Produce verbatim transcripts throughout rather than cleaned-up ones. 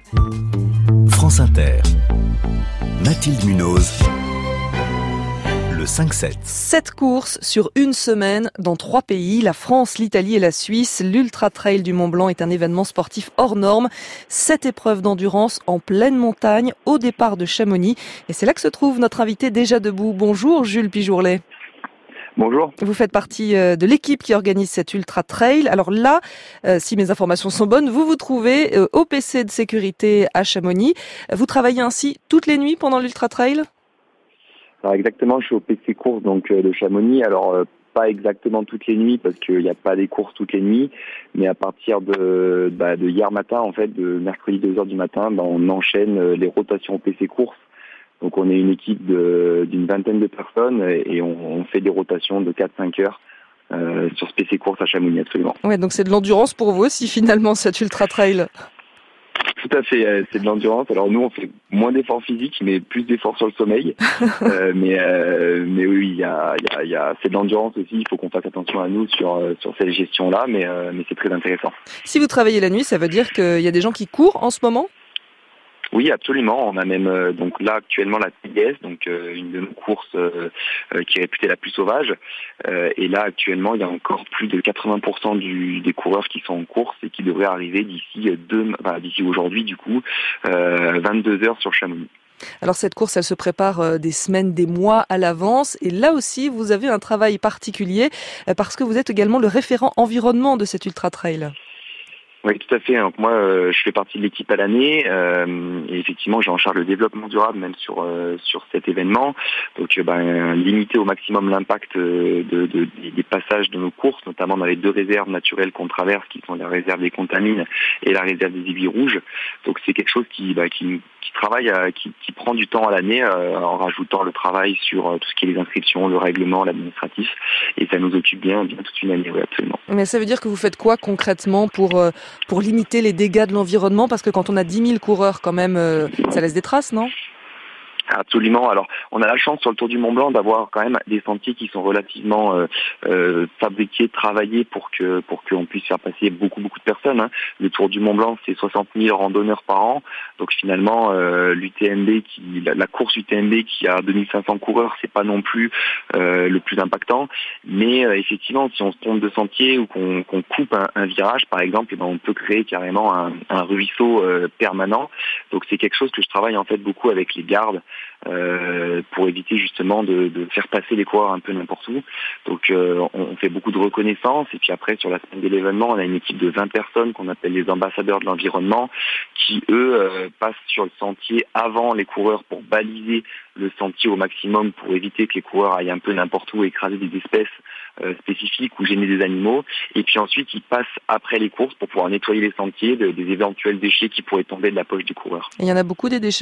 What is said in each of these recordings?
France Inter. Mathilde Munoz. Le cinq sept. Sept courses sur une semaine dans trois pays, la France, l'Italie et la Suisse. L'Ultra Trail du Mont Blanc est un événement sportif hors norme. Sept épreuves d'endurance en pleine montagne au départ de Chamonix. Et c'est là que se trouve notre invité déjà debout. Bonjour Jules Pijourlet. Bonjour. Vous faites partie de l'équipe qui organise cet Ultra Trail. Alors là, si mes informations sont bonnes, vous vous trouvez au P C de sécurité à Chamonix. Vous travaillez ainsi toutes les nuits pendant l'Ultra Trail ? Alors exactement, je suis au P C course donc euh, de Chamonix. Alors euh, pas exactement toutes les nuits parce qu'il n'y a pas des courses toutes les nuits, mais à partir de, bah, de hier matin, en fait, de mercredi deux heures du matin, bah, on enchaîne euh, les rotations au P C course. Donc on est une équipe de, d'une vingtaine de personnes et on, on fait des rotations de quatre à cinq heures euh, sur ce P C course à Chamonix, absolument. Ouais, donc c'est de l'endurance pour vous aussi finalement cet Ultra Trail. Tout à fait, c'est de l'endurance. Alors nous, on fait moins d'efforts physiques, mais plus d'efforts sur le sommeil. euh, mais euh, mais oui, il y a, il y a, il y a, c'est de l'endurance aussi. Il faut qu'on fasse attention à nous sur sur cette gestion-là, mais euh, mais c'est très intéressant. Si vous travaillez la nuit, ça veut dire qu'il y a des gens qui courent en ce moment ? Oui, absolument. On a même euh, donc là actuellement la T D S, donc euh, une de nos courses euh, euh, qui est réputée la plus sauvage. Euh, et là actuellement, il y a encore plus de quatre-vingts pour cent du, des coureurs qui sont en course et qui devraient arriver d'ici deux, enfin, d'ici aujourd'hui du coup, euh, vingt-deux heures sur Chamonix. Alors cette course, elle se prépare des semaines, des mois à l'avance. Et là aussi, vous avez un travail particulier parce que vous êtes également le référent environnement de cet Ultra Trail. Oui, tout à fait. Donc moi, euh, je fais partie de l'équipe à l'année euh, et effectivement, j'ai en charge le développement durable même sur euh, sur cet événement. Donc, euh, ben, limiter au maximum l'impact de, de, de, des passages de nos courses, notamment dans les deux réserves naturelles qu'on traverse, qui sont la réserve des Contamines et la réserve des Aiguilles Rouges. Donc, c'est quelque chose qui bah, qui, qui travaille, à, qui, qui prend du temps à l'année euh, en rajoutant le travail sur euh, tout ce qui est les inscriptions, le règlement, l'administratif, et ça nous occupe bien, bien toute une année, oui, absolument. Mais ça veut dire que vous faites quoi concrètement pour euh, pour limiter les dégâts de l'environnement, parce que quand on a dix mille coureurs quand même, euh, ça laisse des traces, non ? Absolument. Alors, on a la chance sur le Tour du Mont Blanc d'avoir quand même des sentiers qui sont relativement euh, euh, fabriqués, travaillés pour que pour qu'on puisse faire passer beaucoup beaucoup de personnes. Hein. Le Tour du Mont Blanc, c'est soixante mille randonneurs par an. Donc finalement, euh, l'U T M B, qui la, la course U T M B qui a deux mille cinq cents coureurs, c'est pas non plus euh, le plus impactant. Mais euh, effectivement, si on se trompe de sentier ou qu'on, qu'on coupe un, un virage, par exemple, eh ben, on peut créer carrément un, un ruisseau euh, permanent. Donc c'est quelque chose que je travaille en fait beaucoup avec les gardes. Euh, pour éviter justement de, de faire passer les coureurs un peu n'importe où. Donc euh, on, on fait beaucoup de reconnaissance et puis après sur la semaine de l'événement on a une équipe de vingt personnes qu'on appelle les ambassadeurs de l'environnement qui eux euh, passent sur le sentier avant les coureurs pour baliser le sentier au maximum pour éviter que les coureurs aillent un peu n'importe où et écraser des espèces euh, spécifiques ou gêner des animaux, et puis ensuite ils passent après les courses pour pouvoir nettoyer les sentiers de, des éventuels déchets qui pourraient tomber de la poche du coureur. Et il y en a beaucoup des déchets ?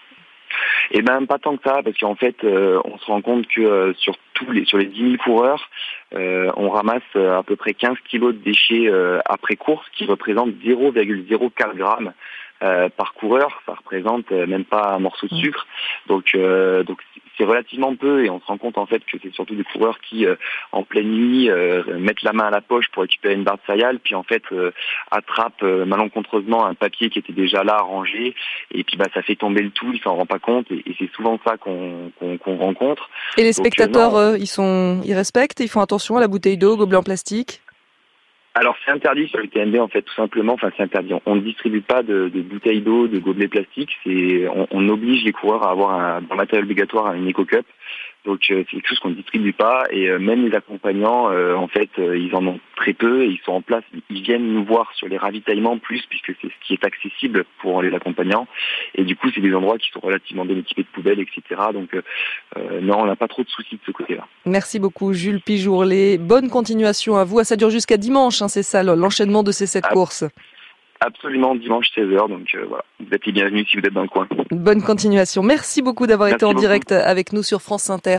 Eh ben pas tant que ça, parce qu'en fait, euh, on se rend compte que euh, sur tous les sur les dix mille coureurs, euh, on ramasse euh, à peu près quinze kilos de déchets euh, après course, qui représentent zéro virgule zéro quatre grammes euh, par coureur. Ça représente euh, même pas un morceau de sucre. Donc euh, donc c'est relativement peu, et on se rend compte en fait que c'est surtout des coureurs qui euh, en pleine nuit euh, mettent la main à la poche pour récupérer une barre de céréales, puis en fait euh, attrapent euh, malencontreusement un papier qui était déjà là rangé, et puis bah ça fait tomber le tout, ils s'en rendent pas compte, et, et c'est souvent ça qu'on, qu'on, qu'on rencontre. Et les Donc, spectateurs, euh, eux, ils sont, ils respectent, ils font attention à la bouteille d'eau, au gobelet en plastique ? Alors c'est interdit sur le T M B en fait, tout simplement. Enfin c'est interdit. On ne distribue pas de, de bouteilles d'eau, de gobelets plastiques. C'est on, on oblige les coureurs à avoir un, un matériel obligatoire, une éco-cup. Donc euh, c'est quelque chose qu'on ne distribue pas, et euh, même les accompagnants, euh, en fait, euh, ils en ont très peu, et ils sont en place, ils viennent nous voir sur les ravitaillements plus, puisque c'est ce qui est accessible pour les accompagnants, et du coup c'est des endroits qui sont relativement bien équipés de poubelles, et cetera. Donc euh, non, on n'a pas trop de soucis de ce côté-là. Merci beaucoup Jules Pijourlet, bonne continuation à vous. Ça dure jusqu'à dimanche, hein, c'est ça l'enchaînement de ces sept ah. courses. Absolument, dimanche seize heures, donc euh, voilà, vous êtes les bienvenus si vous êtes dans le coin. Bonne continuation, merci beaucoup d'avoir merci été en beaucoup. direct avec nous sur France Inter.